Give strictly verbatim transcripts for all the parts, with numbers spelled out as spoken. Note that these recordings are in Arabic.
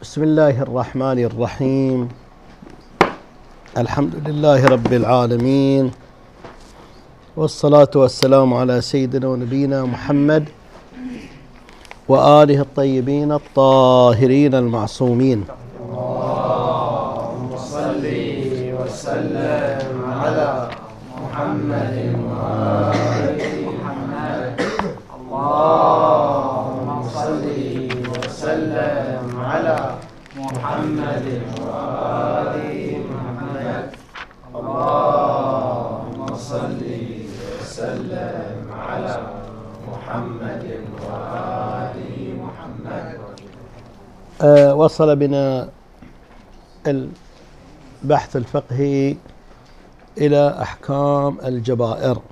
بسم الله الرحمن الرحيم. الحمد لله رب العالمين، والصلاة والسلام على سيدنا ونبينا محمد وآله الطيبين الطاهرين المعصومين. اللهم صل وسلم على محمد وآل محمد. اللهم صل وسلم على محمد وآل محمد. اللهم صل وسلم على محمد وآل محمد. أه وصل بنا البحث الفقهي إلى أحكام الجبائر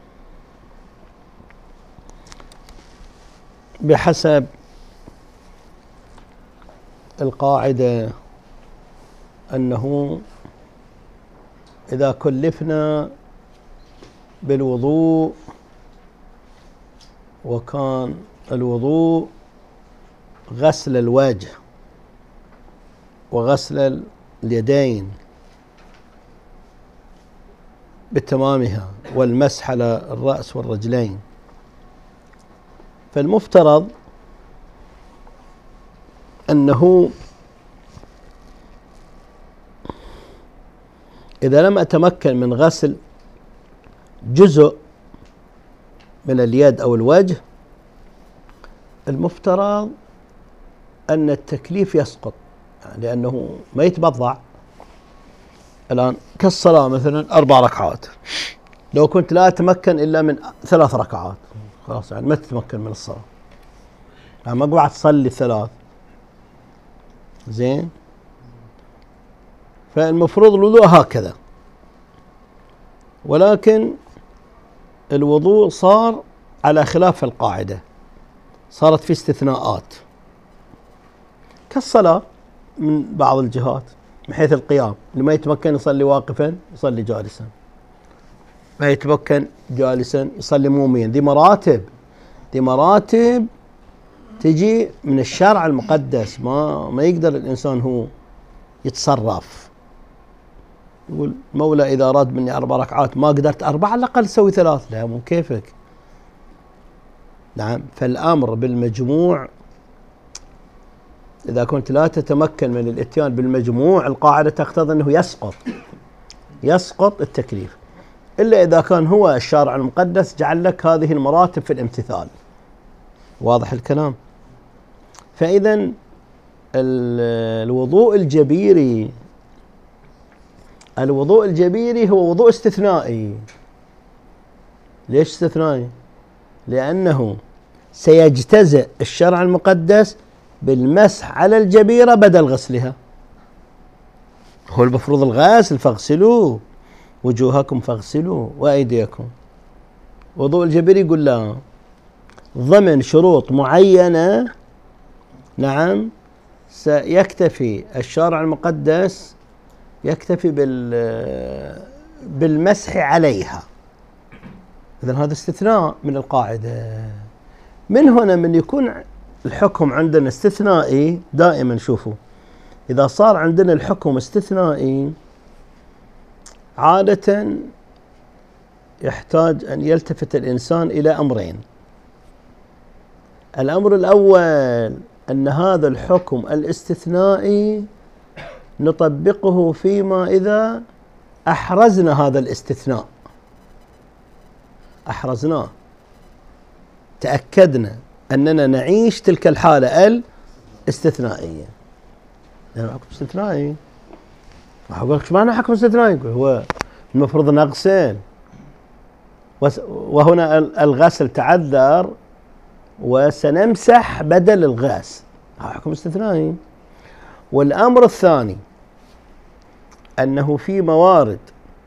بحسب القاعدة أنه إذا كلفنا بالوضوء وكان الوضوء غسل الوجه وغسل اليدين بتمامها والمسح على الرأس والرجلين، فالمفترض أنه إذا لم أتمكن من غسل جزء من اليد أو الوجه، المفترض أن التكليف يسقط، يعني لأنه ما يتبضع. الآن كالصلاة مثلا أربع ركعات، لو كنت لا أتمكن إلا من ثلاث ركعات خلاص يعني ما تتمكن من الصلاة، يعني ما قعدت تصلي ثلاث. زين، فالمفروض الوضوء هكذا، ولكن الوضوء صار على خلاف القاعدة، صارت في استثناءات كالصلاة من بعض الجهات من حيث القيام، اللي ما يتمكن يصلي واقفا يصلي جالسا، ما يتمكن جالسا يصلي موميا. دي مراتب، دي مراتب تجي من الشرع المقدس، ما ما يقدر الإنسان هو يتصرف يقول المولى إذا أراد مني أربع ركعات ما قدرت أربع على الأقل سوي ثلاث. لا، مو كيفك. نعم، فالأمر بالمجموع إذا كنت لا تتمكن من الإتيان بالمجموع، القاعدة تقتضي أنه يسقط يسقط التكليف، إلا إذا كان هو الشارع المقدس جعل لك هذه المراتب في الامتثال. واضح الكلام؟ فإذا الوضوء الجبيري الوضوء الجبيري هو وضوء استثنائي. ليش استثنائي؟ لأنه سيجتزئ الشرع المقدس بالمسح على الجبيرة بدل غسلها. هو المفروض الغسل، فاغسلوا وجوهكم فاغسلوا وأيديكم. وضوء الجبيري يقول لا، ضمن شروط معينة نعم سيكتفي الشارع المقدس يكتفي بال بالمسح عليها. إذن هذا استثناء من القاعدة. من هنا من يكون الحكم عندنا استثنائي دائما، شوفوا إذا صار عندنا الحكم استثنائي عادة يحتاج أن يلتفت الإنسان إلى أمرين. الأمر الأول أن هذا الحكم الاستثنائي نطبقه فيما إذا أحرزنا هذا الاستثناء، أحرزناه، تأكدنا أننا نعيش تلك الحالة الاستثنائية. يعني حكم استثنائي، أقول لك شو معنى حكم استثنائي؟ يقول هو المفروض نغسل، وهنا الغسل تعذر وسنمسح بدل الغسل، هذا حكم استثنائي. والأمر الثاني أنه في موارد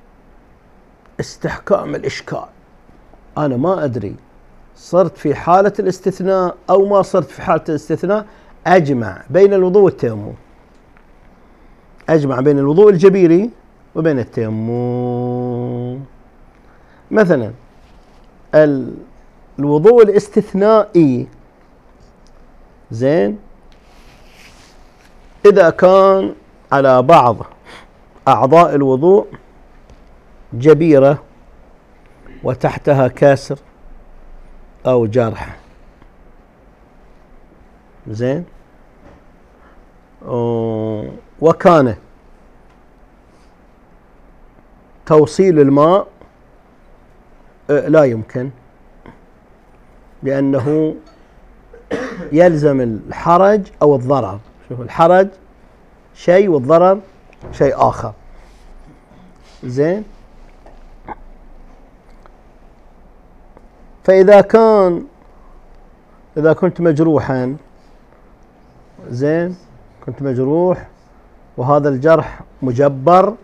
استحكام الإشكال، أنا ما أدري صرت في حالة الاستثناء أو ما صرت في حالة الاستثناء، أجمع بين الوضوء والتيمم، أجمع بين الوضوء الجبيري وبين التيمم. مثلا الوضوء الاستثنائي زين إذا كان على بعض أعضاء الوضوء جبيرة وتحتها كسر أو جرح، زين، وكان توصيل الماء لا يمكن، لأنه يلزم الحرج أو الضرر. شوف، الحرج شيء والضرر شيء آخر، زين. فإذا كان إذا كنت مجروحا، زين، كنت مجروح وهذا الجرح مجبر،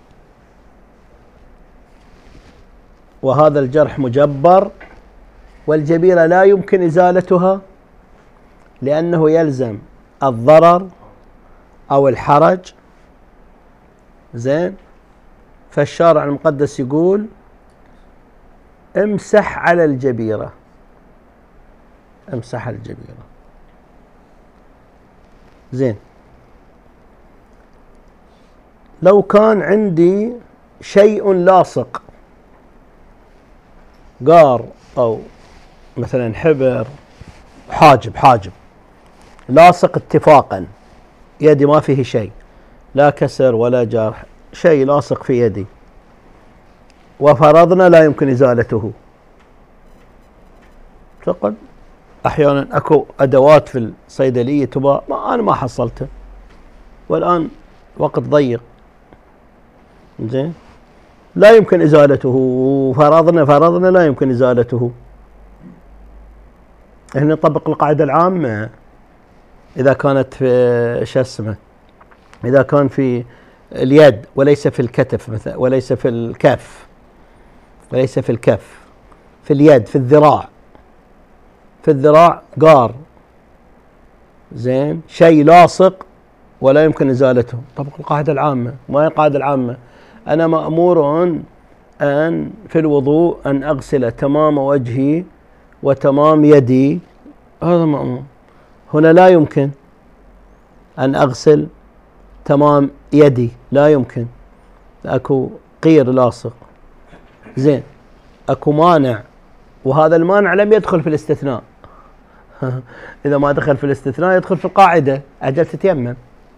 وهذا الجرح مجبر والجبيرة لا يمكن إزالتها لأنه يلزم الضرر أو الحرج، زين. فالشارع المقدس يقول امسح على الجبيرة، امسح على الجبيرة، زين. لو كان عندي شيء لاصق، قار أو مثلا حبر، حاجب حاجب لاصق اتفاقا، يدي ما فيه شيء، لا كسر ولا جرح، شيء لاصق في يدي، وفرضنا لا يمكن إزالته. فقد أحيانا أكو أدوات في الصيدلية تباع، ما أنا ما حصلتها، والآن وقت ضيق، زين، لا يمكن إزالته، فرضنا فرضنا لا يمكن إزالته. هنا نطبق القاعدة العامة. إذا كانت في شو اسمه، إذا كان في اليد وليس في الكتف مثلا، وليس في الكف، وليس في الكف، في اليد، في الذراع، في الذراع قار، زين، شيء لاصق ولا يمكن إزالته، طبق القاعدة العامة. ما هي القاعدة العامة؟ أنا مأمور أن في الوضوء أن أغسل تمام وجهي وتمام يدي، هذا مأمور. هنا لا يمكن أن أغسل تمام يدي، لا يمكن، أكو قير لاصق، زين، أكو مانع، وهذا المانع لم يدخل في الاستثناء. إذا ما دخل في الاستثناء يدخل في القاعدة، أجل تتيمم،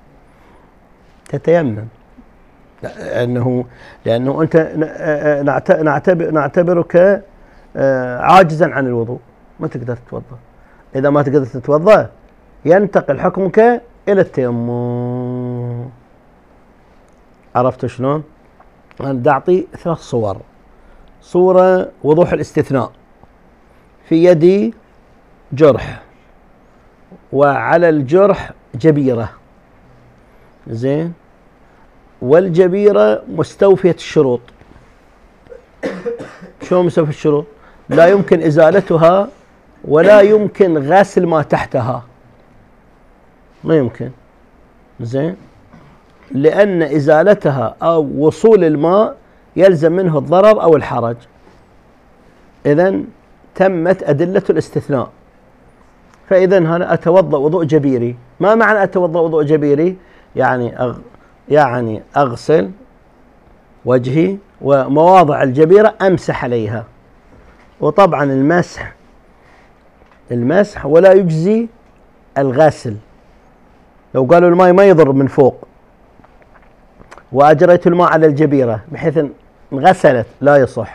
تتيمم، لأنه لأنه أنت نعتبر نعتبرك عاجزا عن الوضوء، ما تقدر تتوضأ. إذا ما تقدر تتوضأ ينتقل حكمك إلى التيمم. عرفت شلون؟ أنا بدي أعطي ثلاث صور. صورة وضوح الاستثناء، في يدي جرح وعلى الجرح جبيرة، زين، والجبيرة مستوفية الشروط. شو مستوفية الشروط؟ لا يمكن إزالتها ولا يمكن غسل ما تحتها، ما يمكن، زين، لأن إزالتها أو وصول الماء يلزم منه الضرر أو الحرج. إذن تمت أدلة الاستثناء. فإذا أنا أتوضأ وضوء جبيري. ما معنى أتوضأ وضوء جبيري؟ يعني أغ... يعني أغسل وجهي ومواضع الجبيرة أمسح عليها. وطبعا المسح المسح ولا يجزي الغسل. لو قالوا الماء ما يضر من فوق وأجريت الماء على الجبيرة بحيث انغسلت، لا يصح.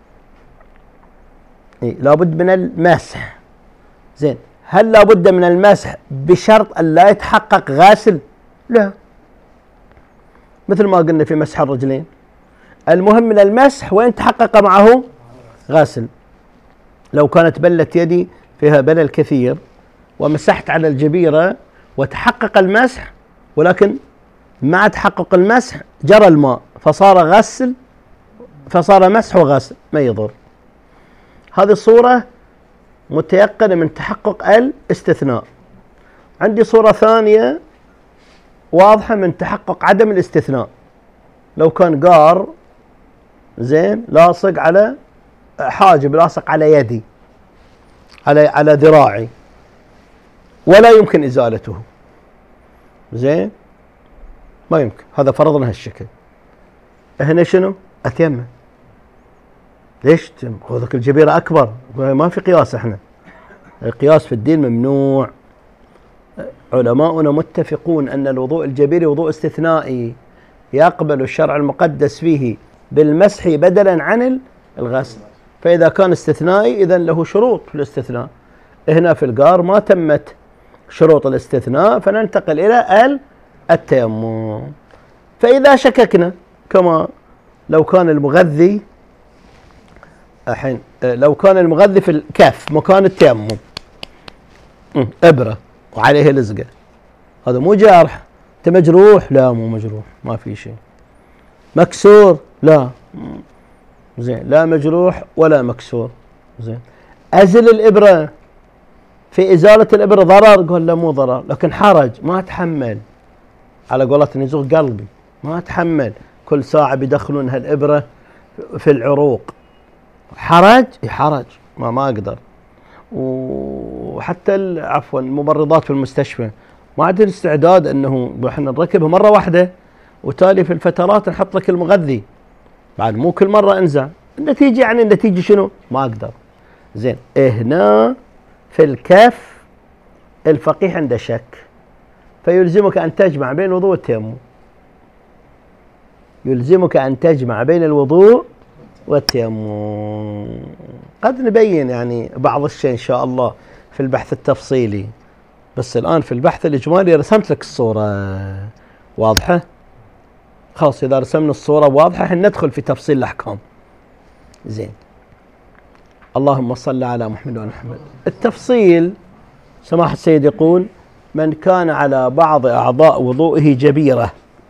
إيه؟ لابد من المسح. زين، هل لابد من المسح بشرط أن لا يتحقق غاسل؟ لا، مثل ما قلنا في مسح الرجلين، المهم من المسح وين تحقق معه غاسل. لو كانت بلة يدي فيها بلل كثير ومسحت على الجبيرة وتحقق المسح، ولكن مع تحقق المسح جرى الماء فصار غسل، فصار مسح وغسل، ما يضر. هذه الصورة متيقنة من تحقق الاستثناء. عندي صورة ثانية واضحة من تحقق عدم الاستثناء. لو كان قار، زين، لاصق على حاجب، لاصق على يدي، على على ذراعي، ولا يمكن إزالته، زين ما يمكن، هذا فرضنا هالشكل. هنا شنو؟ أتيمم. ليش؟ خذك الجبيرة أكبر، ما في قياس. احنا القياس في الدين ممنوع. علماؤنا متفقون أن الوضوء الجبيري وضوء استثنائي يقبل الشرع المقدس فيه بالمسح بدلا عن الغسل، فإذا كان استثنائي إذن له شروط في الاستثناء. هنا في القار ما تمت شروط الاستثناء، فننتقل إلى التيمم. فإذا شككنا كما لو كان المغذي الحين لو كان المغذي في الكف مكان التيمم إبرة وعليه لزقة، هذا مو جارح. أنت مجروح؟ لا مو مجروح، ما في شيء. مكسور؟ لا. زين، لا مجروح ولا مكسور. زين، أزل الإبرة، في إزالة الإبرة ضرر؟ قال لا مو ضرر، لكن حرج ما أتحمل، على قولتنا يزوغ قلبي، ما أتحمل كل ساعة بيدخلون هالإبرة في العروق. حرج؟ حرج، ما ما أقدر. وحتى عفوا الممرضات في المستشفى ما عندنا استعداد أنه احنا نركبها مرة واحدة وتالي في الفترات نحط لك المغذي، بعد مو كل مرة انزع. النتيجة يعني النتيجة شنو؟ ما أقدر. زين، هنا في الكف الفقيه عنده شك، فيلزمك أن تجمع بين الوضوء والتيمم. يلزمك أن تجمع بين الوضوء والتيمم. قد نبين يعني بعض الشيء إن شاء الله في البحث التفصيلي، بس الآن في البحث الإجمالي رسمت لك الصورة واضحة. خلاص إذا رسمنا الصورة واضحة ندخل في تفصيل الأحكام. زين، اللهم صل على محمد وعلى محمد. التفصيل سماحة السيد يقول: من كان على بعض أعضاء وضوئه جبيرة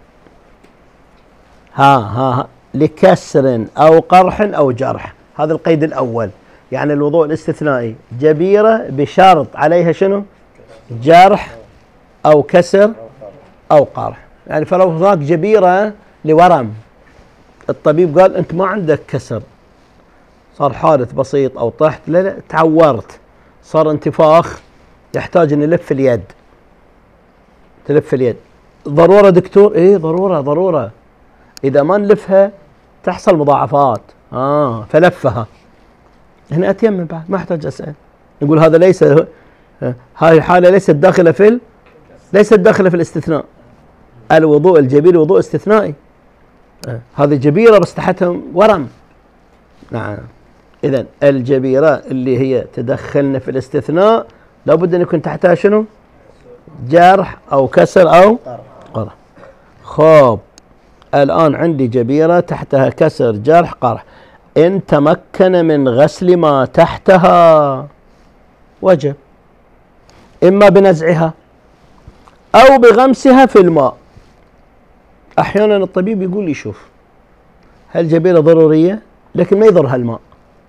ها ها لكسر أو قرح أو جرح. هذا القيد الأول، يعني الوضوء الاستثنائي جبيرة بشرط عليها شنو؟ جرح أو كسر أو قرح. يعني فلو هناك جبيرة لورم، الطبيب قال أنت ما عندك كسر، صار حادث بسيط أو طحت، لا لا تعورت، صار انتفاخ يحتاج أن نلف اليد، تلف اليد. ضرورة دكتور؟ إيه ضرورة ضرورة، إذا ما نلفها تحصل مضاعفات. آه فلفها. هنا أتيمم بعد، ما أحتاج أسأل، نقول هذا ليس، هاي الحالة ليست داخلة في ال... ليست داخلة في الاستثناء. الوضوء الجبيري وضوء استثنائي. آه. هذه جبيرة بس تحتها ورم. نعم. إذن الجبيرة اللي هي تدخلنا في الاستثناء لابد أن يكون تحتها شنو؟ جرح أو كسر أو قرح. خب الآن عندي جبيرة تحتها كسر جرح قرح، إن تمكن من غسل ما تحتها وجب، إما بنزعها أو بغمسها في الماء. أحيانا الطبيب يقول لي شوف هالجبيرة ضرورية لكن ما يضرها الماء.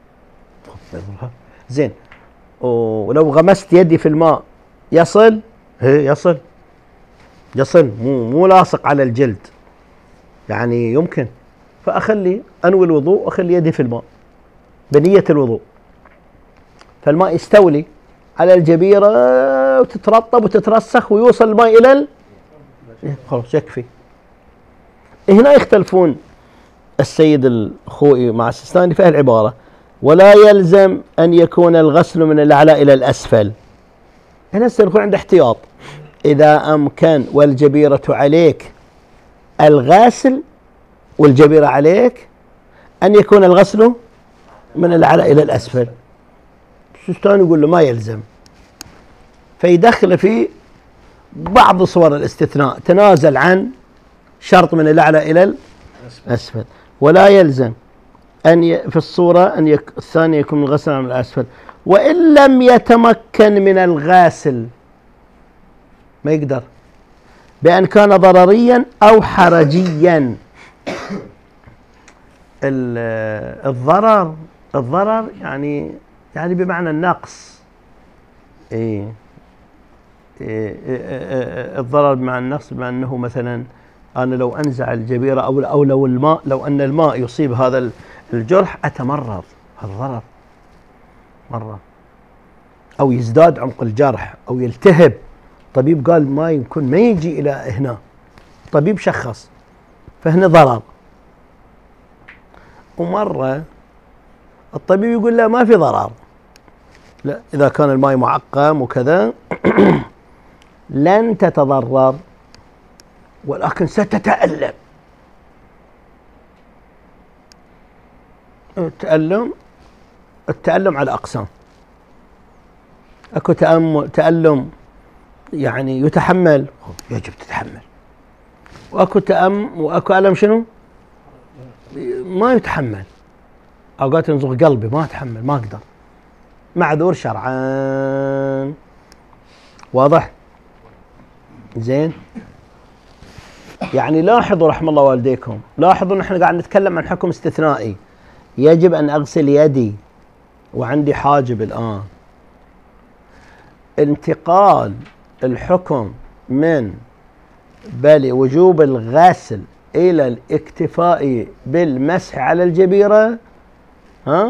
زين، ولو غمست يدي في الماء يصل؟ هي يصل يصل، مو مو لاصق على الجلد، يعني يمكن. فأخلي أنوي الوضوء وأخلي يدي في الماء بنية الوضوء، فالماء يستولي على الجبيرة وتترطب وتترسخ ويوصل الماء إلى ال... خلاص يكفي. هنا يختلفون السيد الخوئي مع السيستاني في العبارة: ولا يلزم أن يكون الغسل من الأعلى إلى الأسفل. هنا السيد الخوئي عنده احتياط، إذا أمكن والجبيرة عليك الغاسل والجبيرة عليك أن يكون الغسل من الأعلى إلى الأسفل. السيستاني يقول له ما يلزم، فيدخل في بعض صور الاستثناء، تنازل عن شرط من الأعلى إلى الأسفل. ولا يلزم أن ي... في الصورة أن يك... الثانية يكون الغسل من الأسفل، وإن لم يتمكن من الغاسل ما يقدر، بأن كان ضرريا أو حرجيا. الضرر الضرر يعني يعني بمعنى النقص. إيه. إيه الضرر بمعنى النقص، بمعنى أنه مثلا أنا لو أنزع الجبيرة أو أو لو الماء لو أن الماء يصيب هذا الجرح أتمرر، هذا ضرر مرة، أو يزداد عمق الجرح أو يلتهب الطبيب قال ما يمكن ما يجي إلى هنا، الطبيب شخص، فهنا ضرر. ومرة الطبيب يقول لا ما في ضرر، لا إذا كان الماء معقم وكذا لن تتضرر ولكن ستتألم. التألم التألم على أقسام، أكو تألم يعني يتحمل، يجب تتحمل، وأكو تأم وأكو ألم شنو ما يتحمل. أوقات ينزغ قلبي ما أتحمل ما أقدر، معذور شرعان. واضح؟ زين. يعني لاحظوا رحم الله والديكم، لاحظوا نحن قاعد نتكلم عن حكم استثنائي. يجب أن أغسل يدي وعندي حاجب الآن. انتقال الحكم من بل وجوب الغسل إلى الاكتفاء بالمسح على الجبيرة، ها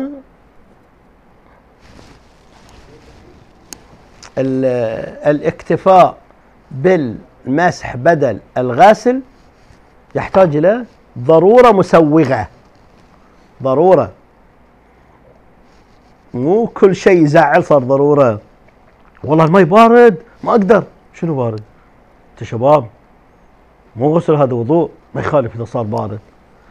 الاكتفاء بالمسح بدل الغسل يحتاج إلى ضرورة مسوغة. ضرورة، مو كل شيء يزعل صار ضرورة. والله الماء بارد ما أقدر. شنو بارد؟ أنت شباب مو غسل هذا وضوء، ما يخالف إذا صار بارد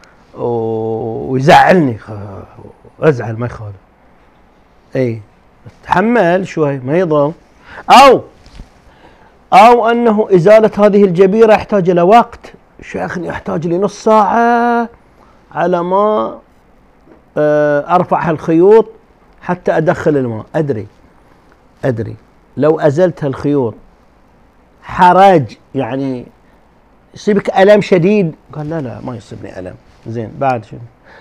ويزعلني أزعل ما يخالف. أي تحمل شوي ما يضر. أو أو أنه إزالة هذه الجبيرة يحتاج إلى وقت. شيخني يحتاج لي نص ساعة على ما أرفع هالخيوط حتى أدخل الماء. أدري أدري لو أزلت هالخيوط حرج يعني يصيبك ألم شديد. قال لا لا ما يصيبني ألم. زين بعد شنو؟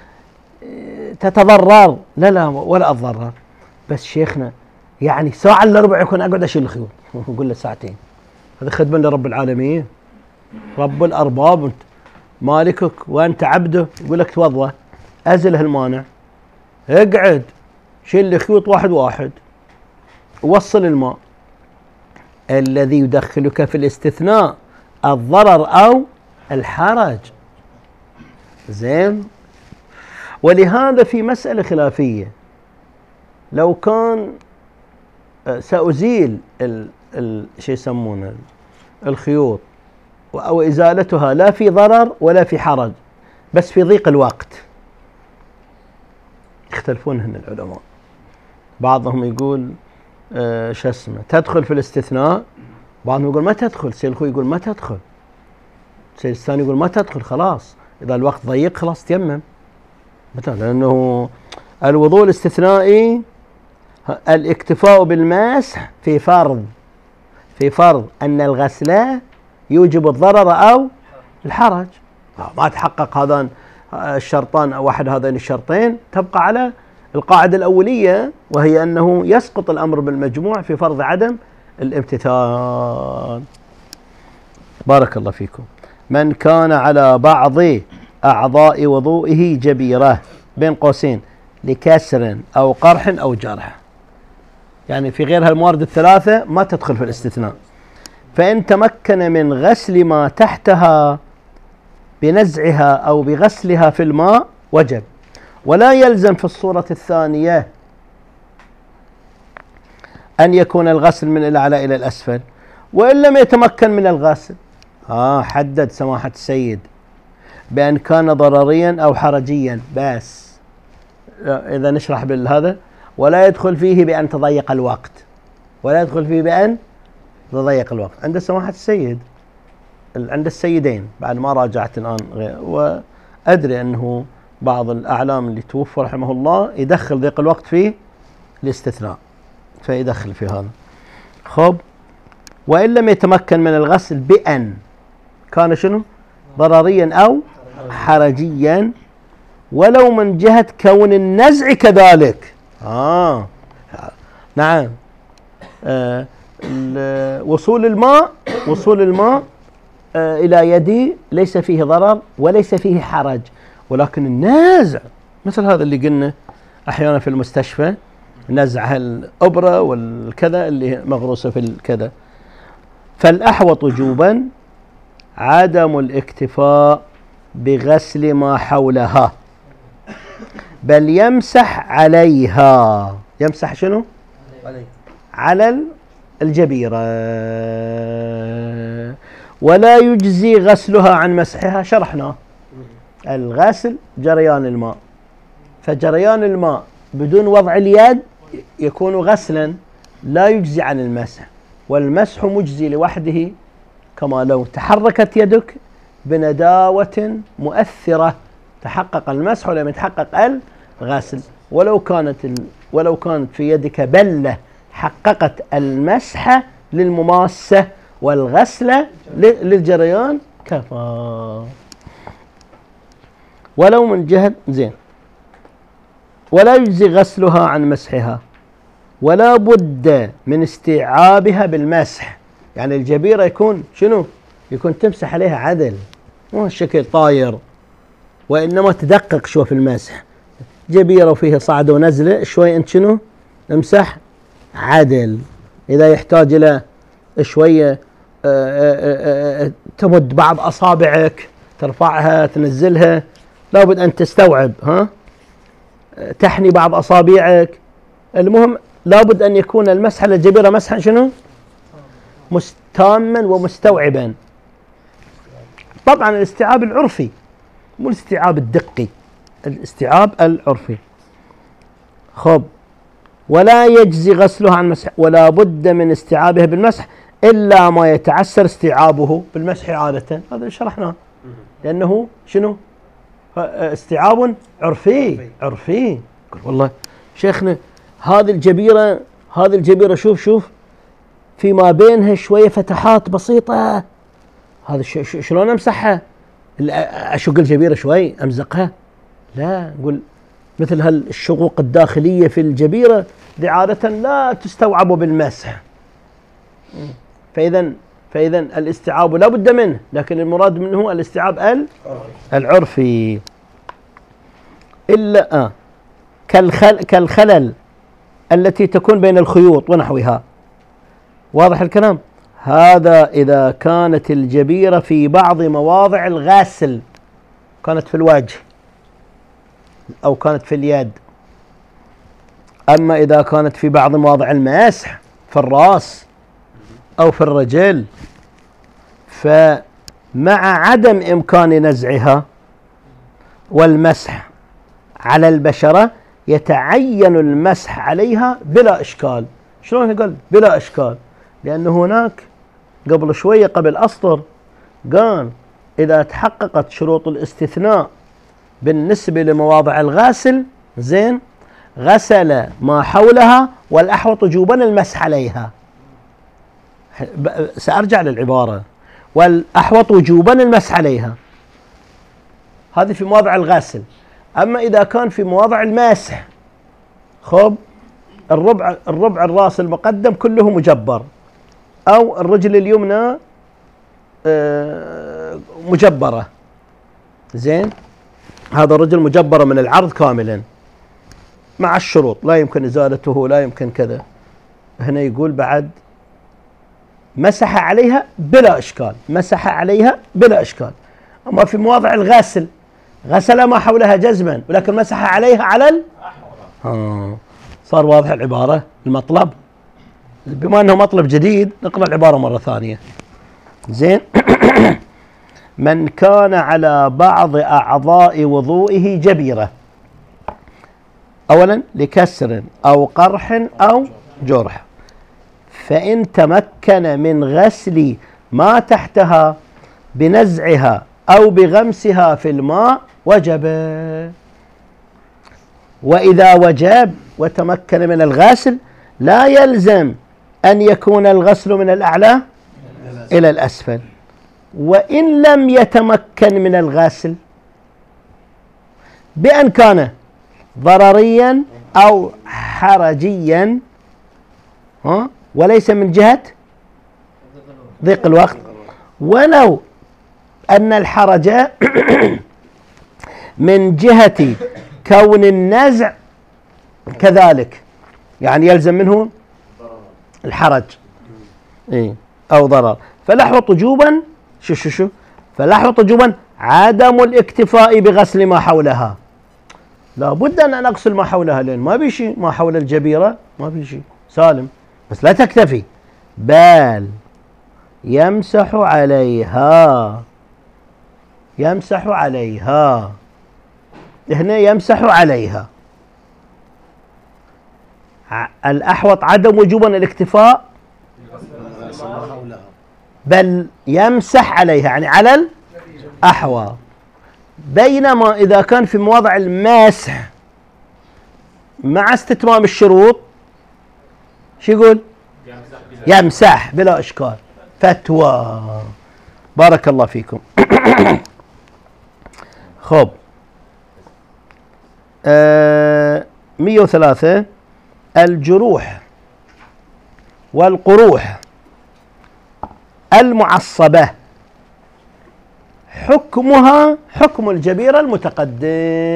تتضرر؟ لا لا ولا أتضرر. بس شيخنا يعني ساعة إلا ربع يكون أقعد أشيل الخيوط. نقول له ساعتين. هذا خدمة لرب العالمين، رب الأرباب، أنت مالكك وأنت عبده. يقول لك توضأ، أزل هالمانع، اقعد شيل لي خيوط واحد واحد، وصل الماء. الذي يدخلك في الاستثناء الضرر أو الحرج. زين. ولهذا في مسألة خلافية، لو كان سأزيل ال ال شو يسمونه الخيوط أو إزالتها لا في ضرر ولا في حرج، بس في ضيق الوقت، يختلفون هن العلماء. بعضهم يقول آه شو اسمه تدخل في الاستثناء، بعضهم يقول ما تدخل. سيد الخوي يقول ما تدخل، سيد الثاني يقول ما تدخل. خلاص إذا الوقت ضيق خلاص تيمم، لأنه الوضوء الاستثنائي الاكتفاء بالمسح في فرض في فرض أن الغسلة يوجب الضرر أو الحرج. ما تحقق هذان الشرطان أو واحد هذين الشرطين، تبقى على القاعدة الأولية، وهي أنه يسقط الأمر بالمجموع في فرض عدم الامتثال. بارك الله فيكم. من كان على بعض أعضاء وضوئه جبيرة بين قوسين لكسر أو قرح أو جرح، يعني في غير هالموارد الثلاثة ما تدخل في الاستثناء، فإن تمكن من غسل ما تحتها بنزعها أو بغسلها في الماء وجب. ولا يلزم في الصورة الثانية أن يكون الغسل من الأعلى إلى الأسفل. وإن لم يتمكن من الغسل، آه حدد سماحة السيد بأن كان ضرريا أو حرجيا بس. إذا نشرح بالهذا، ولا يدخل فيه بأن تضيق الوقت، ولا يدخل فيه بأن تضيق الوقت عند سماحة السيد، عند السيدين. بعد ما راجعت الآن غير، وأدري أنه بعض الأعلام اللي توفى رحمه الله يدخل ضيق الوقت في الاستثناء، فيدخل في هذا. خب. وإن لم يتمكن من الغسل بأن كان شنو ضرريا أو حرجيا، ولو من جهة كون النزع كذلك. آه نعم. آه وصول الماء وصول الماء آه إلى يدي ليس فيه ضرر وليس فيه حرج، ولكن النازع مثل هذا اللي قلنا أحيانا في المستشفى، نزع الأبرة والكذا اللي مغروسة في الكذا، فالأحوط وجوبا عدم الاكتفاء بغسل ما حولها، بل يمسح عليها. يمسح شنو؟ على الجبيرة، ولا يجزي غسلها عن مسحها. شرحنا الغسل جريان الماء، فجريان الماء بدون وضع اليد يكون غسلا لا يجزي عن المسح، والمسح مجزي لوحده، كما لو تحركت يدك بنداوة مؤثرة تحقق المسح ولم يتحقق الغسل. ولو كانت ال... ولو كانت في يدك بلة حققت المسح للمماسة والغسل للجريان كفى. ولو من جهة زين، ولا يجزي غسلها عن مسحها، ولا بد من استيعابها بالمسح. يعني الجبيرة يكون شنو؟ يكون تمسح عليها عدل، مو الشكل طاير، وإنما تدقق شوي في المسح. جبيرة وفيها صعدة ونزلة شوي، أنت شنو؟ امسح عدل. إذا يحتاج إلى شوية تمد بعض أصابعك، ترفعها تنزلها، لابد أن تستوعب، ها، تحني بعض أصابعك. المهم لابد أن يكون المسح على الجبيرة مسحا شنو؟ مستاما ومستوعبا. طبعا الاستيعاب العرفي مو الاستيعاب الدقي، الاستيعاب العرفي. خب، ولا يجزي غسلها عن مسح، ولا بد من استيعابها بالمسح إلا ما يتعسر استيعابه بالمسح عادة. هذا اللي شرحناه، لأنه شنو؟ استيعاب عرفي عرفي. والله شيخنا هذه الجبيرة هذه الجبيرة شوف شوف فيما بينها شوية فتحات بسيطة، هذا شلون امسحها؟ اشق الجبيرة شوي امزقها؟ لا، نقول مثل هالشقوق الداخلية في الجبيرة دي عادة لا تستوعب بالمسح. فإذا فإذا الاستيعاب لا بد منه، لكن المراد منه الاستيعاب العرفي. إلا آه كالخل كالخلل التي تكون بين الخيوط ونحوها. واضح الكلام؟ هذا إذا كانت الجبيرة في بعض مواضع الغسل، كانت في الوجه أو كانت في اليد. أما إذا كانت في بعض مواضع المسح في الرأس أو في الرجل، فمع عدم إمكان نزعها والمسح على البشرة يتعين المسح عليها بلا إشكال. شلون قال بلا إشكال؟ لأن هناك قبل شوية قبل أسطر قال إذا تحققت شروط الاستثناء بالنسبة لمواضع الغاسل زين غسل ما حولها، والأحوط وجوبا المسح عليها. سأرجع للعبارة، والأحوط وجوبا المسح عليها، هذه في مواضع الغسل. أما إذا كان في مواضع المسح، خب الربع الربع الراس المقدم كله مجبر، أو الرجل اليمنى مجبرة، زين، هذا الرجل مجبرة من العرض كاملا مع الشروط، لا يمكن إزالته، لا يمكن كذا. هنا يقول بعد مسح عليها بلا إشكال، مسح عليها بلا إشكال. أما في مواضع الغسل غسل ما حولها جزما، ولكن مسح عليها على ال... آه. صار واضح العبارة المطلب. بما أنه مطلب جديد نقرأ العبارة مرة ثانية. زين. من كان على بعض أعضاء وضوئه جبيرة، أولا لكسر أو قرح أو جرح، فإن تمكن من غسل ما تحتها بنزعها أو بغمسها في الماء وجب. وإذا وجب وتمكن من الغسل لا يلزم أن يكون الغسل من الأعلى إلى الأسفل. وإن لم يتمكن من الغسل بأن كان ضرريا أو حرجيا، ها، وليس من جهة ضيق الوقت، ولو أن الحرج من جهة كون النزع كذلك، يعني يلزم منه الحرج. إيه؟ أو ضرر. فالأحوط وجوبا شو شو شو فالأحوط وجوبا عدم الاكتفاء بغسل ما حولها. لابد أن أغسل ما حولها، لأن ما بي شيء، ما حول الجبيرة ما بي شيء، سالم. بس لا تكتفي، بل يمسح عليها، يمسح عليها، هنا يمسح عليها. الأحوط عدم وجوبا الاكتفاء، بل يمسح عليها يعني على الأحوط. بينما إذا كان في مواضع المسح مع استتمام الشروط شو يقول؟ يمسح بلا إشكال. فتوى. بارك الله فيكم. خب آه مئة وثلاثة الجروح والقروح المعصبة حكمها حكم الجبيرة المتقدم.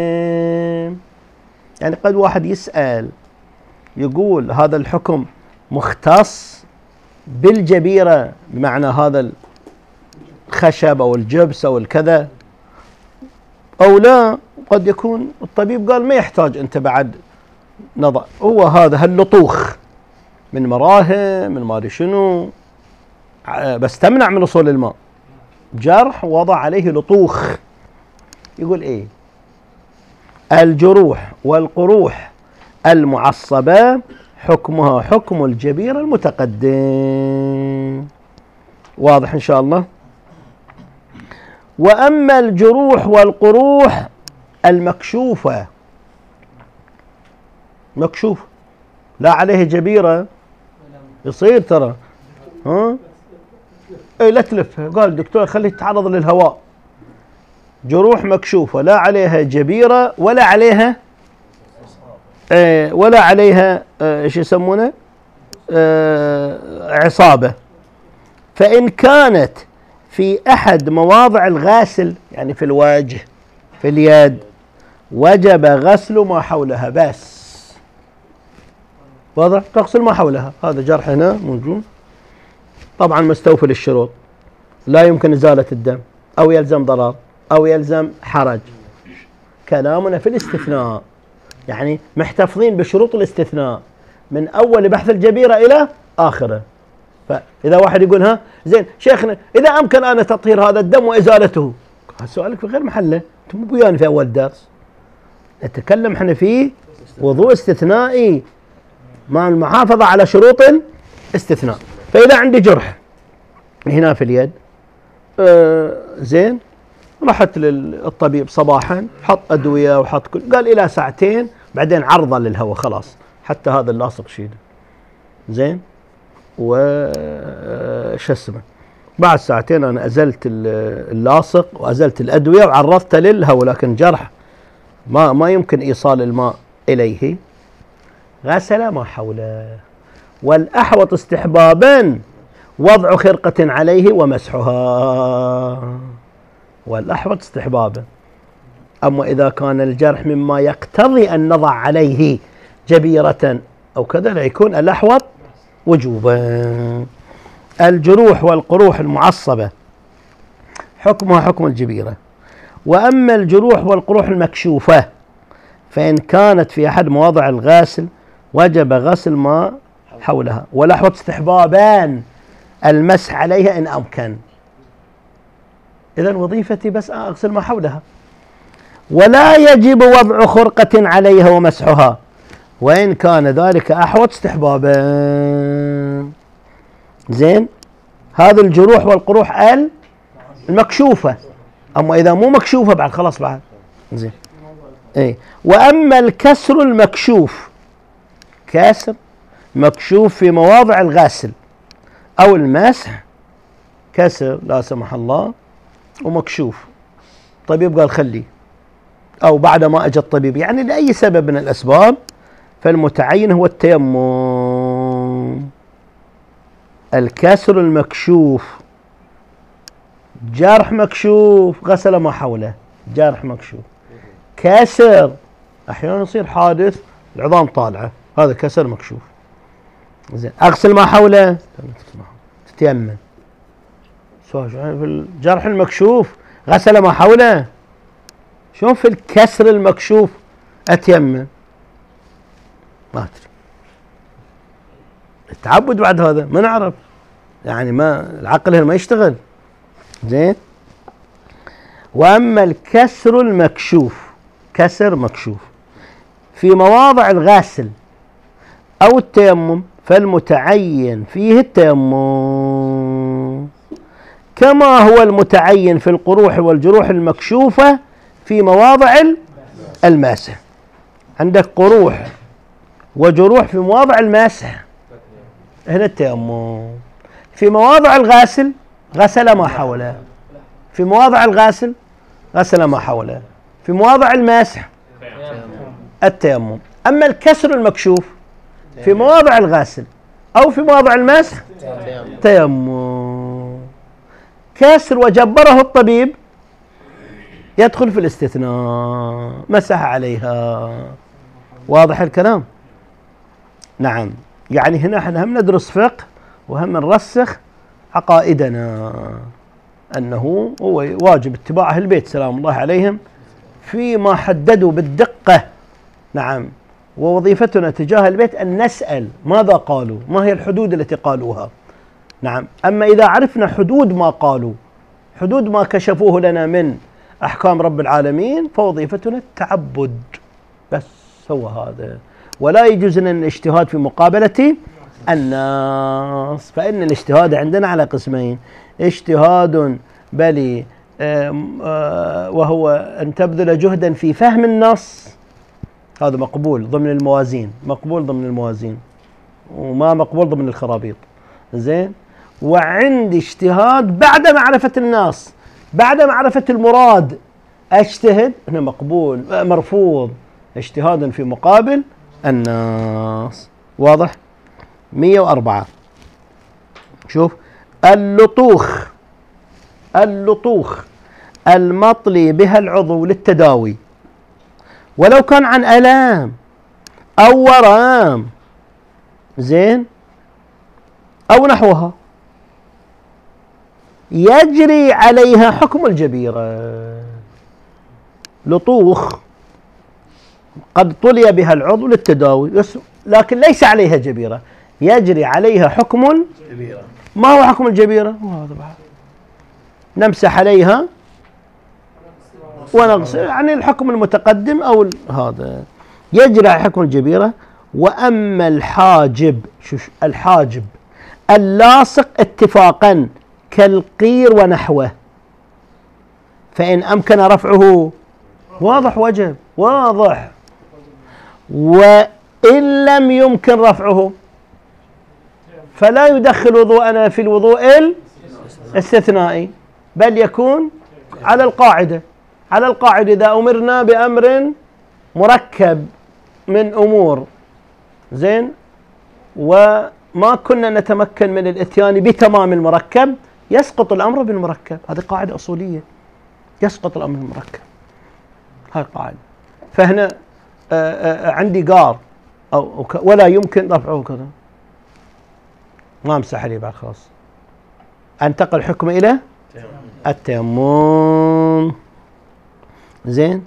يعني قد واحد يسأل يقول هذا الحكم مختص بالجبيرة بمعنى هذا الخشب أو الجبس أو الكذا أو لا. قد يكون الطبيب قال ما يحتاج أنت بعد نضع، هو هذا هاللطوخ من مراهم من ماري شنو بس تمنع من وصول الماء، جرح وضع عليه لطوخ. يقول ايه؟ الجروح والقروح المعصبة حكمها حكم الجبيرة المتقدم. واضح ان شاء الله. واما الجروح والقروح المكشوفة، مكشوف لا عليه جبيرة، يصير ترى ها اي لا تلفها، قال الدكتور خليه يتعرض للهواء. جروح مكشوفة لا عليها جبيرة ولا عليها آه ولا عليها آه ايش يسمونه آه عصابة. فإن كانت في أحد مواضع الغاسل يعني في الوجه في اليد وجب غسل ما حولها بس. واضح؟ تغسل ما حولها. هذا جرح هنا موجود طبعا مستوفي للشروط، لا يمكن إزالة الدم أو يلزم ضرر أو يلزم حرج. كلامنا في الاستثناء، يعني محتفظين بشروط الاستثناء من أول بحث الجبيرة إلى آخره. فإذا واحد يقول ها زين شيخنا إذا أمكن أنا تطهير هذا الدم وإزالته، سؤالك في غير محله، أنتم مو بيان في أول درس. نتكلم احنا فيه وضوء استثنائي مع المحافظة على شروط الاستثناء. فإذا عندي جرح هنا في اليد آه زين، رحت للطبيب صباحا حط أدوية وحط كل، قال إلى ساعتين بعدين عرضة للهواء خلاص حتى هذا اللاصق شيله زين وش اسمه. بعد ساعتين أنا أزلت اللاصق وأزلت الأدوية وعرضت للهواء، لكن جرح ما ما يمكن إيصال الماء إليه، غسل ما حوله. والأحوط استحبابا وضع خرقة عليه ومسحها، والأحوط استحبابا. أما إذا كان الجرح مما يقتضي أن نضع عليه جبيرة أو كذا لا يكون الأحوط وجوبا. الجروح والقروح المعصبة حكمها حكم الجبيرة. وأما الجروح والقروح المكشوفة فإن كانت في أحد مواضع الغاسل وجب غسل ما حولها، والأحوط استحبابان المسح عليها إن أمكن. إذن وظيفتي بس أغسل ما حولها، ولا يجب وضع خرقة عليها ومسحها، وإن كان ذلك أحوط استحبابا. زين، هذا الجروح والقروح المكشوفة. أما إذا مو مكشوفة بعد خلاص بعد زين. إيه. وأما الكسر المكشوف، كسر مكشوف في مواضع الغسل أو المسح، كسر لا سمح الله ومكشوف، الطبيب قال خليه أو بعد ما أجى الطبيب يعني لأي سبب من الأسباب، فالمتعين هو التيمم. الكسر المكشوف، جرح مكشوف غسل ما حوله، جرح مكشوف. كسر أحيانا يصير حادث العظام طالعة، هذا كسر مكشوف. زين، أغسل ما حوله تيمم. في الجرح المكشوف غسل ما حوله، شلون في الكسر المكشوف أتيمم؟ ما أدري. التعبد بعد هذا ما نعرف، يعني ما العقل هنا ما يشتغل زين. وأما الكسر المكشوف، كسر مكشوف في مواضع الغسل أو التيمم فالمتعين فيه التيمم، كما هو المتعين في القروح والجروح المكشوفة في مواضع المسح. عندك قروح وجروح في مواضع المسح، هنا التيمم. في مواضع الغاسل غسل ما حوله، في مواضع الغاسل غسل ما حوله، في مواضع المسح التيمم. أما الكسر المكشوف في مواضع الغاسل أو في مواضع المسح تيمم. كسر وجبره الطبيب يدخل في الاستثناء، مسح عليها. واضح الكلام؟ نعم. يعني هنا احنا هم ندرس فقه وهم نرسخ عقائدنا، أنه هو واجب اتباع أهل البيت سلام الله عليهم فيما حددوا بالدقة. نعم. ووظيفتنا تجاه البيت أن نسأل ماذا قالوا، ما هي الحدود التي قالوها. نعم. أما إذا عرفنا حدود ما قالوا، حدود ما كشفوه لنا من أحكام رب العالمين، فوظيفتنا التعبد بس، هو هذا. ولا يجوز لنا الاجتهاد في مقابلة الناس، فإن الاجتهاد عندنا على قسمين: اجتهاد بل وهو أن تبذل جهدا في فهم النص، هذا مقبول ضمن الموازين، مقبول ضمن الموازين، وما مقبول ضمن الخرابيط. زين. وعندي اجتهاد بعد معرفة الناس، بعد معرفة المراد اجتهد، هنا مقبول مرفوض، اجتهادا في مقابل الناس. واضح؟ مئة وأربعة. شوف، اللطوخ، اللطوخ المطلي بها العضو للتداوي ولو كان عن آلام أو ورم، زين، أو نحوها، يجري عليها حكم الجبيرة. لطوخ قد طلي بها العضو للتداوي لكن ليس عليها جبيرة، يجري عليها حكم الجبيرة. ما هو حكم الجبيرة؟ نمسح عليها ونغسل، يعني الحكم المتقدم أو هذا، يجري على حكم الجبيرة. وأما الحاجب، الحاجب اللاصق اتفاقا كالقير ونحوه فإن أمكن رفعه، واضح، وجب، واضح. وإن لم يمكن رفعه فلا يدخل وضوءنا في الوضوء الاستثنائي، بل يكون على القاعدة، على القاعدة إذا أمرنا بأمر مركب من أمور، زين، وما كنا نتمكن من الاتيان بتمام المركب، يسقط الأمر بالمركب. هذه قاعدة أصولية، يسقط الأمر بالمركب، هاي قاعدة. فهنا آآ آآ عندي قار أو ولا يمكن رفعه كذا، ما امسح عليه بعد خلاص، انتقل الحكم إلى التيمم. زين.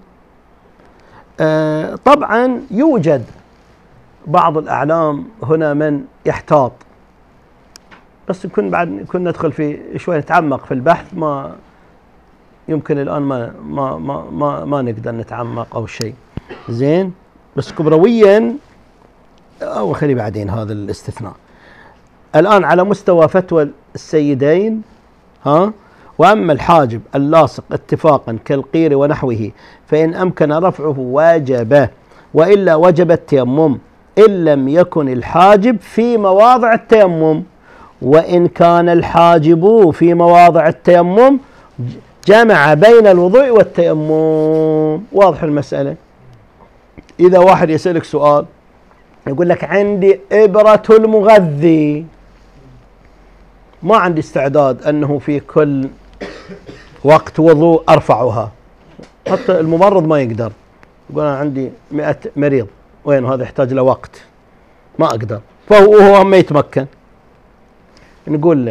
آه طبعا يوجد بعض الأعلام هنا من يحتاط، بس يمكن بعد كنا ندخل في شوي نتعمق في البحث، ما يمكن الآن ما ما ما ما, ما نقدر نتعمق أو شيء. زين. بس كبرويا أو خلي بعدين هذا الاستثناء. الآن على مستوى فتوى السيدين، ها، وأما الحاجب اللاصق اتفاقا كالقير ونحوه فإن أمكن رفعه واجب، وإلا وجب التيمم إن لم يكن الحاجب في مواضع التيمم، وإن كان الحاجب في مواضع التيمم جمع بين الوضوء والتيمم. واضح المسألة؟ إذا واحد يسألك سؤال يقول لك عندي إبرة المغذي، ما عندي استعداد أنه في كل وقت وضوء أرفعها، حتى الممرض ما يقدر، يقول أنا عندي مئة مريض، وين هذا يحتاج له وقت، ما أقدر، فهو هو ما يتمكن. نقول له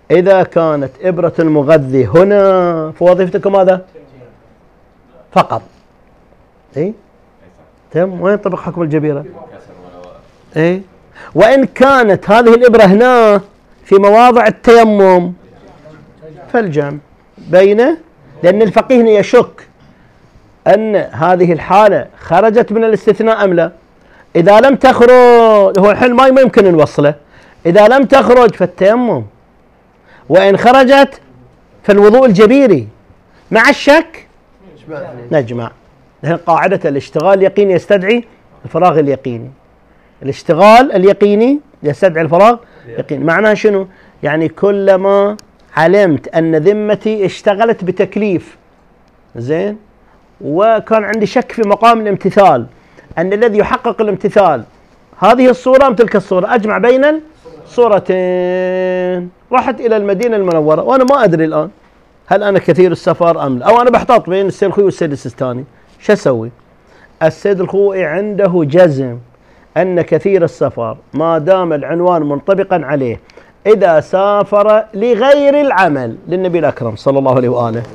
إذا كانت إبرة المغذي هنا فوظيفتك ماذا؟ فقط. إيه؟ تم. وين ينطبق حكم الجبيرة؟ إيه؟ وإن كانت هذه الإبرة هنا في مواضع التيمم فالجمع بينه، لأن الفقيه يشك أن هذه الحالة خرجت من الاستثناء أم لا. إذا لم تخرج، هو الحين الماء ما يمكن نوصله، إذا لم تخرج فالتيمم، وإن خرجت فالوضوء الجبيري. مع الشك نجمع. لأن قاعدة الاشتغال اليقيني يستدعي الفراغ اليقيني. الاشتغال اليقيني يستدعي الفراغ اليقيني. معناها شنو؟ يعني كلما علمت أن ذمتي اشتغلت بتكليف، زين، وكان عندي شك في مقام الامتثال أن الذي يحقق الامتثال هذه الصورة أم تلك الصورة، أجمع بين الصورتين. رحت إلى المدينة المنورة وأنا ما أدري الآن هل أنا كثير السفر أم لا، أو أنا بحتاط بين السيد الخوئي والسيد السيستاني. شو أسوي؟ السيد الخوئي عنده جزم أن كثير السفر ما دام العنوان منطبقا عليه إذا سافر لغير العمل للنبي الأكرم صلى الله عليه وآله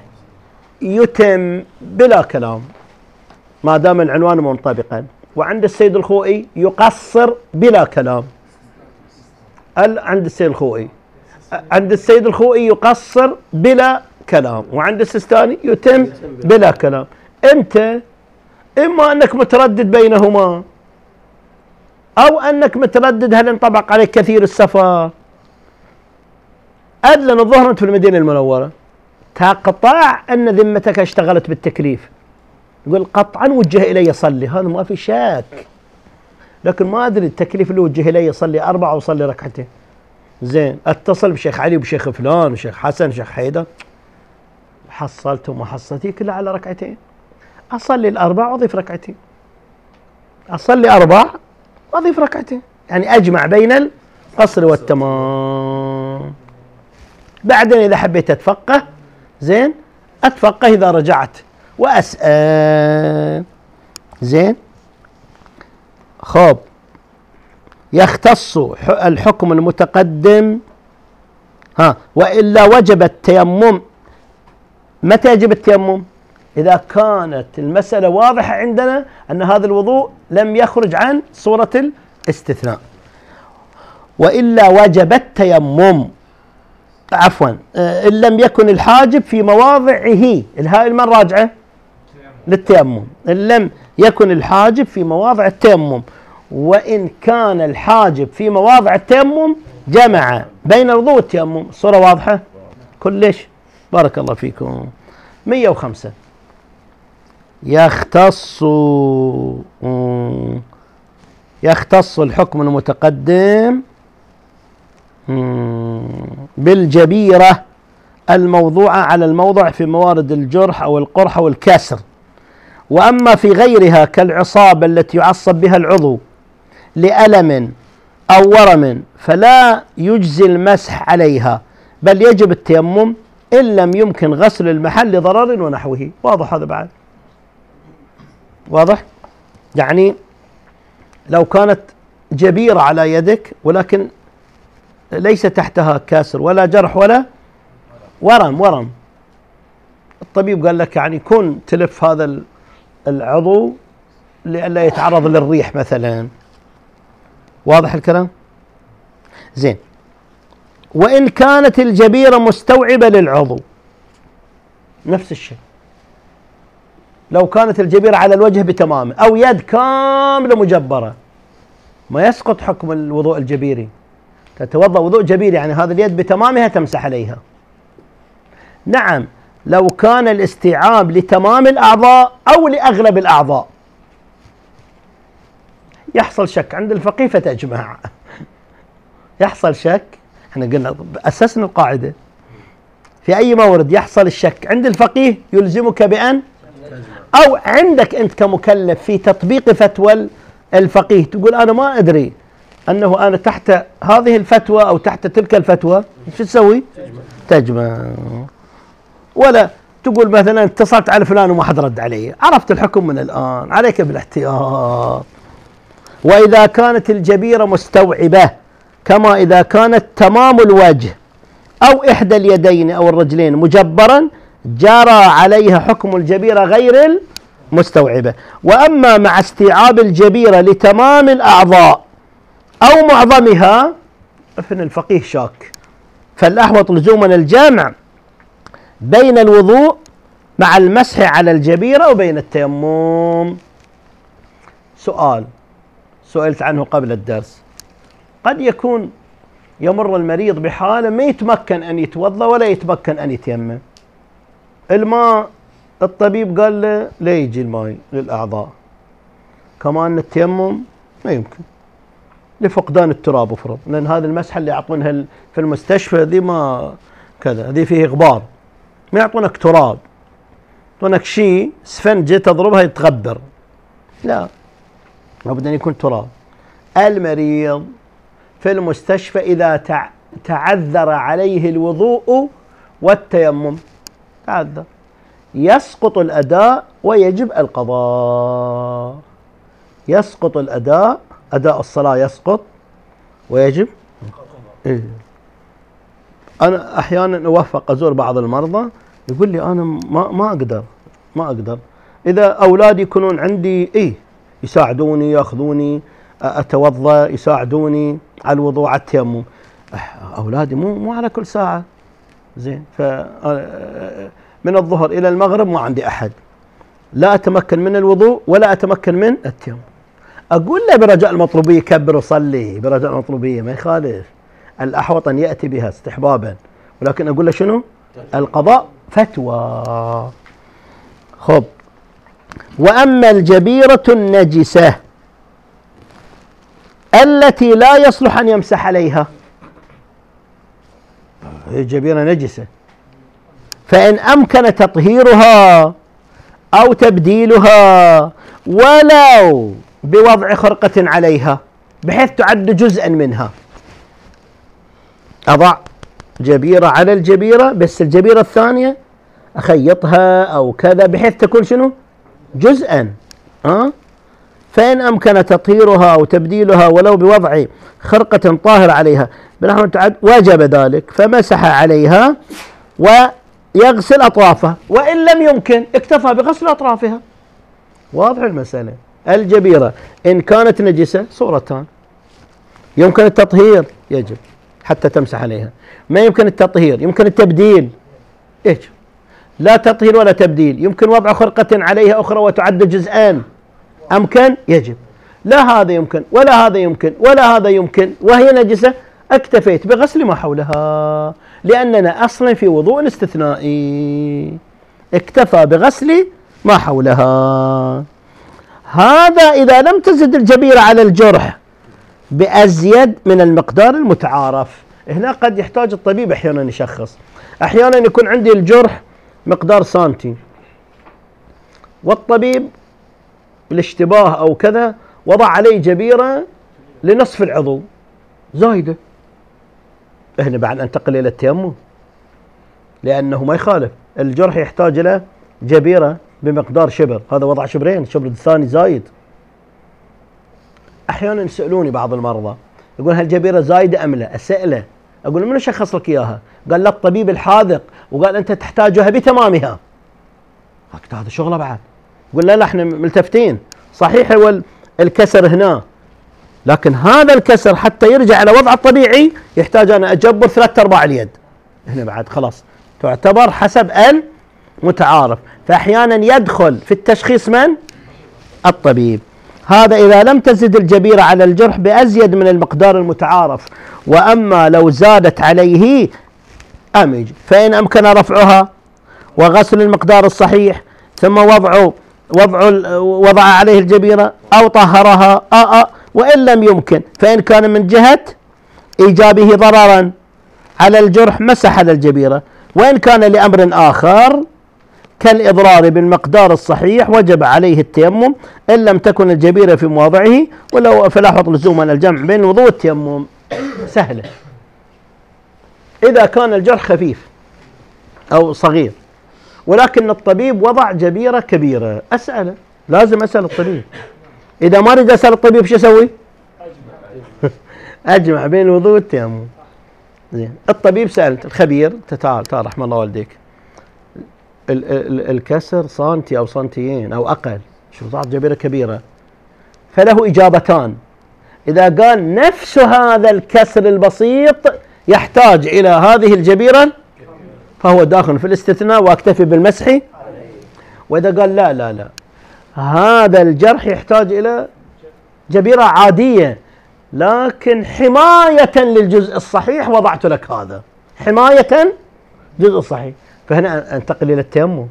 يتم بلا كلام ما دام العنوان منطبقا. وعند السيد الخوئي يقصر بلا كلام. عند السيد الخوئي عند السيد الخوئي يقصر بلا كلام، وعند السيستاني يتم بلا كلام. أنت إما أنك متردد بينهما، أو أنك متردد هل انطبق عليك كثير السفر. أدلن الظهر أنت في المدينة المنورة، تقطع أن ذمتك اشتغلت بالتكليف، يقول قطعا وجه إلي صلي، هذا ما في شك. لكن ما أدري التكليف اللي وجه إلي صلي أربعة وصلي ركعتين، زين، اتصل بشيخ علي وبشيخ فلان وشيخ حسن وشيخ حيدر، حصلت وما حصلتي كلها على ركعتين، أصلي الأربع وأضيف ركعتين، أصلي أربع وأضيف ركعتين، يعني أجمع بين القصر والتمام. بعدين إذا حبيت أتفقه، زين، أتفقه إذا رجعت وأسأل، زين. خب، يختص الحكم المتقدم ها وإلا وجب التيمم. متى يجب التيمم؟ إذا كانت المسألة واضحة عندنا أن هذا الوضوء لم يخرج عن صورة الاستثناء. وإلا وجب التيمم، عفوا، إن لم يكن الحاجب في مواضعه. الهاء المن راجعة للتيمم. إن لم يكن الحاجب في مواضع التيمم، وإن كان الحاجب في مواضع التيمم جمع بين الوضوء والتيمم. الصورة واضحة كلش؟ بارك الله فيكم. مئة وخمسة. يختص يختص الحكم المتقدم بالجبيرة الموضوعة على الموضع في موارد الجرح أو القرح أو الكسر. وأما في غيرها كالعصابة التي يعصب بها العضو لألم أو ورم فلا يجزي المسح عليها، بل يجب التيمم إن لم يمكن غسل المحل لضرر ونحوه. واضح هذا بعد؟ واضح؟ يعني لو كانت جبيرة على يدك ولكن ليس تحتها كاسر ولا جرح ولا ورم ورم الطبيب قال لك يعني كن تلف هذا العضو لئلا يتعرض للريح مثلا. واضح الكلام؟ زين. وإن كانت الجبيرة مستوعبة للعضو، نفس الشيء. لو كانت الجبيرة على الوجه بتمامه أو يد كاملة مجبرة ما يسقط حكم الوضوء الجبيري. تتوضأ وضوء جبيري يعني هذه اليد بتمامها تمسح عليها. نعم، لو كان الاستيعاب لتمام الأعضاء أو لأغلب الأعضاء يحصل شك عند الفقيه فتجمع. يحصل شك، احنا قلنا أسسنا القاعدة في أي مورد يحصل الشك عند الفقيه يلزمك بأن، أو عندك أنت كمكلف في تطبيق فتوى الفقيه تقول أنا ما أدري أنه أنا تحت هذه الفتوى أو تحت تلك الفتوى، شو تسوي؟ تجمع. ولا تقول مثلا اتصلت على فلان وما حد رد علي، عرفت الحكم من الآن، عليك بالاحتياط. وإذا كانت الجبيرة مستوعبة كما إذا كانت تمام الوجه أو إحدى اليدين أو الرجلين مجبرا جرى عليها حكم الجبيرة غير المستوعبة. وأما مع استيعاب الجبيرة لتمام الأعضاء أو معظمها فإن الفقيه شاك، فالأحوط لزوما الجمع بين الوضوء مع المسح على الجبيرة وبين التيمم. سؤال سئلت عنه قبل الدرس: قد يكون يمر المريض بحالة ما يتمكن أن يتوضأ ولا يتمكن أن يتيمم، الماء الطبيب قال له لا يجي الماء للأعضاء، كمان التيمم ما يمكن لفقدان التراب افرض، لأن هذه المسحة اللي يعطونها في المستشفى ذي ما كذا، ذي فيه غبار، ما يعطونك تراب، يعطونك شيء سفنجة تضربها يتغبر، لا لابد أن يكون تراب. المريض في المستشفى إذا تعذر عليه الوضوء والتيمم، تعذر، يسقط الأداء ويجب القضاء. يسقط الأداء، أداء الصلاة يسقط ويجب. إيه؟ أنا أحيانا أوفق أزور بعض المرضى يقول لي أنا ما ما أقدر ما أقدر إذا أولادي يكونون عندي إيه يساعدوني، يأخذوني أتوضأ، يساعدوني على الوضوء على التيمم، أولادي مو مو على كل ساعة، زين، ف من الظهر إلى المغرب ما عندي أحد، لا أتمكن من الوضوء ولا أتمكن من التيمم. أقول له برجاء المطلوبية كبر وصلي، برجاء المطلوبية ما يخالف، الأحوط أن يأتي بها استحبابا، ولكن أقول له شنو؟ القضاء فتوى. خب، وأما الجبيرة النجسة التي لا يصلح أن يمسح عليها، هي جبيرة نجسة، فإن أمكن تطهيرها أو تبديلها ولو بوضع خرقة عليها بحيث تعد جزءا منها، أضع جبيرة على الجبيرة بس الجبيرة الثانية أخيطها أو كذا بحيث تكون شنو؟ جزءا. أه؟ فإن أمكن تطهيرها أو تبديلها ولو بوضع خرقة طاهرة عليها بنحو تعد وجب ذلك، فمسح عليها ويغسل أطرافها، وإن لم يمكن اكتفى بغسل أطرافها. واضح المسألة. الجبيرة إن كانت نجسة صورتان: يمكن التطهير يجب حتى تمسح عليها، ما يمكن التطهير يمكن التبديل يجب، لا تطهير ولا تبديل، يمكن وضع خرقة عليها أخرى وتعد جزءان، أمكن يجب، لا هذا يمكن ولا هذا يمكن ولا هذا يمكن وهي نجسة، اكتفيت بغسل ما حولها، لأننا أصلا في وضوء استثنائي، اكتفى بغسل ما حولها. هذا إذا لم تزد الجبيرة على الجرح بأزيد من المقدار المتعارف. هنا قد يحتاج الطبيب أحيانا يشخص، أحيانا يكون عندي الجرح مقدار سنتي والطبيب بالاشتباه أو كذا وضع عليه جبيرة لنصف العضو زايدة، هنا بعد أنتقل إلى التيمم، لأنه ما يخالف الجرح يحتاج إلى جبيرة بمقدار شبر، هذا وضع شبرين، الشبر الثاني زايد. أحيانا يسألوني بعض المرضى يقول هل الجبيرة زايدة أم لا؟ أسأله أقول من شخص لك إياها؟ قال لا الطبيب الحاذق، وقال أنت تحتاجها بتمامها. هذا شغله بعد. يقول لا لا احنا ملتفتين، صحيح هو الكسر هنا، لكن هذا الكسر حتى يرجع على وضعه الطبيعي يحتاج أنا أجبر ثلاثة أرباع اليد، هنا بعد خلاص تعتبر حسب المتعارف، فأحيانا يدخل في التشخيص من؟ الطبيب. هذا إذا لم تزد الجبيرة على الجرح بأزيد من المقدار المتعارف، وأما لو زادت عليه أمج، فإن أمكن رفعها وغسل المقدار الصحيح ثم وضع وضع وضع عليه الجبيرة أو طهرها آآ آه وإن لم يمكن، فإن كان من جهة إيجابه ضررا على الجرح مسح على الجبيرة، وإن كان لأمر آخر كالإضرار بالمقدار الصحيح وجب عليه التيمم إن لم تكن الجبيرة في مواضعه، ولو فلاحظ لزوما الجمع بين الوضوء والتيمم سهلة. إذا كان الجرح خفيف أو صغير ولكن الطبيب وضع جبيرة كبيرة، أسأله، لازم أسأل الطبيب. إذا ما أريد أسأل الطبيب شو أسوي؟ أجمع بين الوضوء والتيمم. زين. الطبيب سألت الخبير، تعال تعال رحم الله والديك، ال ال الكسر سنتي أو سنتيين أو أقل، شوف صارت جبيرة كبيرة، فله إجابتان. إذا قال نفس هذا الكسر البسيط يحتاج إلى هذه الجبيرة فهو داخل في الاستثناء واكتفي بالمسح. وإذا قال لا لا لا هذا الجرح يحتاج إلى جبيرة عادية لكن حماية للجزء الصحيح وضعت لك هذا، حماية جزء الصحيح، فهنا انتقل إلى التيمم.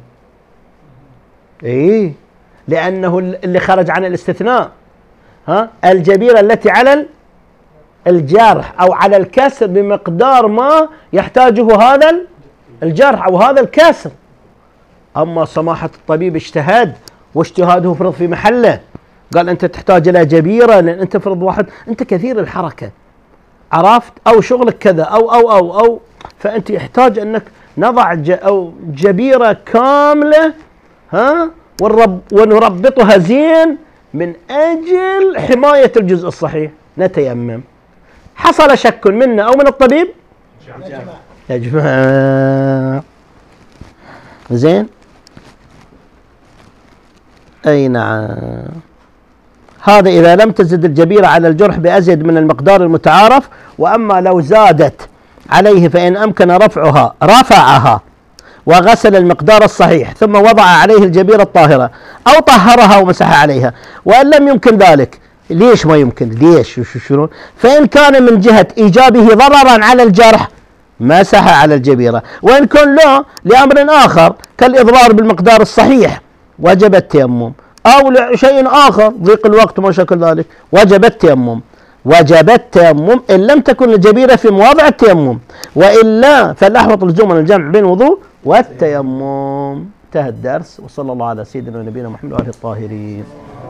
إيه لأنه اللي خرج عن الاستثناء ها الجبيرة التي على الجرح أو على الكسر بمقدار ما يحتاجه هذا الجرح أو هذا الكسر. أما سماحة الطبيب اجتهد واجتهاده فرض في محله، قال أنت تحتاج إلى جبيرة لأن أنت فرض واحد أنت كثير الحركة، عرفت، أو شغلك كذا أو أو أو أو فأنت يحتاج أنك نضع أو جبيرة كاملة ها ونرب ونربطها زين من أجل حماية الجزء الصحيح. نتيمم. حصل شك منا أو من الطبيب يا جماعة زين. أي نعم. هذا إذا لم تزد الجبيرة على الجرح بأزيد من المقدار المتعارف، وأما لو زادت عليه فإن أمكن رفعها رفعها وغسل المقدار الصحيح ثم وضع عليه الجبيرة الطاهرة أو طهرها ومسح عليها. وإن لم يمكن ذلك، ليش ما يمكن؟ ليش شلون؟ فإن كان من جهة إيجابه ضررا على الجرح مسح على الجبيرة، وإن كان لا لأمر آخر كالإضرار بالمقدار الصحيح وجب التيمم، أو لشيء آخر ضيق الوقت وما شكل ذلك وجب التيمم. وجب التيمم إن لم تكن الجبيرة في مواضع التيمم، وإلا فالأحوط لزوما الجمع بين الوضوء والتيمم. انتهى الدرس، وصلى الله على سيدنا ونبينا محمد وآله الطاهرين.